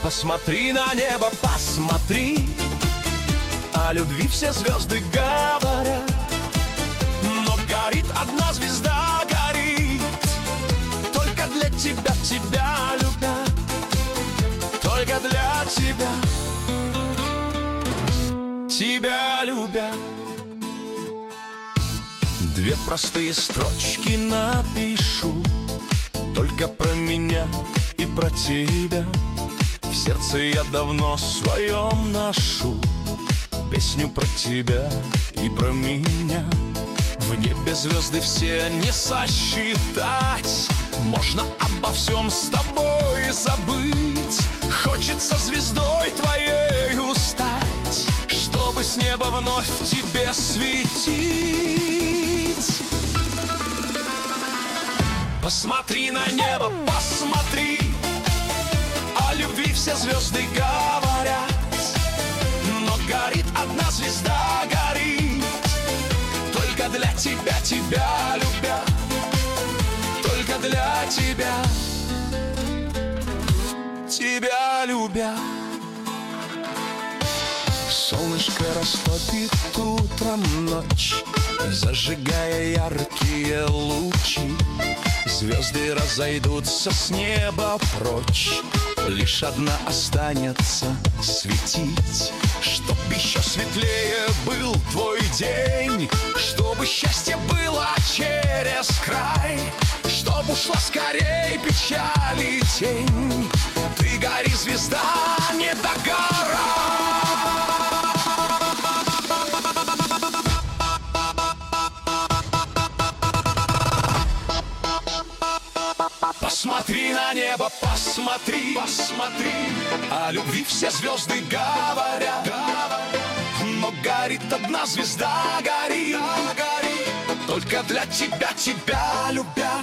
Посмотри на небо, посмотри, о любви все звезды говорят, но горит одна звезда, горит только для тебя, тебя любя, только для тебя, тебя любя. Две простые строчки напишу, только про меня и про тебя. В сердце я давно своем ношу песню про тебя и про меня. В небе звезды все не сосчитать, можно обо всем с тобой забыть. Хочется звездой твоей стать, чтобы с неба вновь тебе светить. Посмотри на небо, посмотри, о любви все звезды говорят, но горит одна звезда, горит только для тебя, тебя любя, только для тебя, тебя любя. Солнышко растопит утром ночь, зажигая яркие лучи. Звезды разойдутся с неба прочь, лишь одна останется светить. Чтоб еще светлее был твой день, чтобы счастье было через край, чтоб ушла скорей печаль и тень. Ты гори, звезда, не догорай. Посмотри на небо, посмотри, посмотри, о любви все звезды говорят, но горит одна звезда, горит только для тебя, тебя любя,